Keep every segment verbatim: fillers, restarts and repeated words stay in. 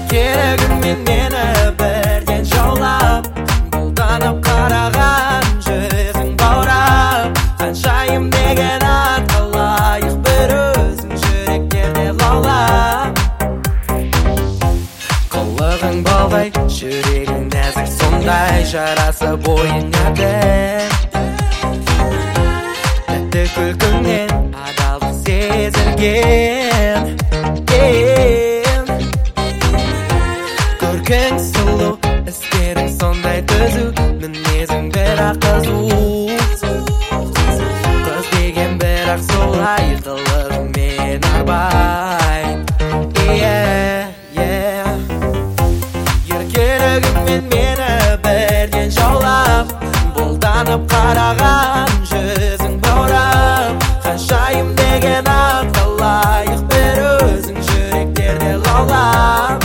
Керегіңмен мені бірден жаулап, бұлданып қараған жүзің баурап, ханшайым деген атқа лайық бір өзің жүректерде лаулап. Қылығың балдай, жүрегің нәзік сондай, жарасы бойыңа дән. Тәтті күлкіңнен адалдық сезілген. Көркің сұлу, істерің сондай түзу, мінезің бірақ қызу. Қыз деген бірақ солай, қылығымен арбай. Еркелігіңмен мені бірден жаулап, бұлданып қараған жүзің баурап, ханшайым деген атқа лайық бір өзің жүректерде лаулап.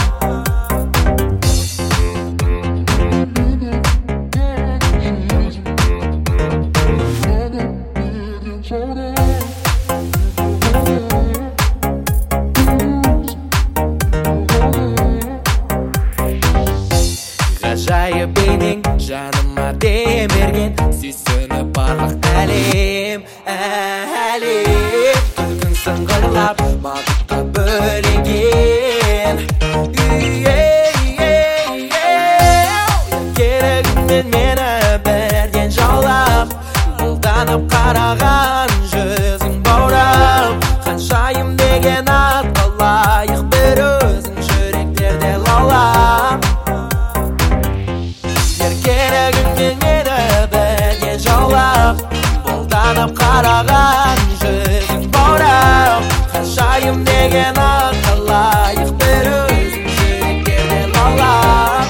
Ғажайып бейнең жаныма дем берген, сүйсініп барлық әлем, әлем. Күлкің сыңғырлап бақытқа бөлеген. Керегіңмен мені бірден жаулап, бұлданып қараған жүзің баурап, ханшайым деген атқа лайық бір өзің жүректерде лаулап. Керегіңмен мені бірден жаулап, бұлданып қараған жүзің баурап, ханшайым деген атқа лайық бір өзің жүректерде лаулап.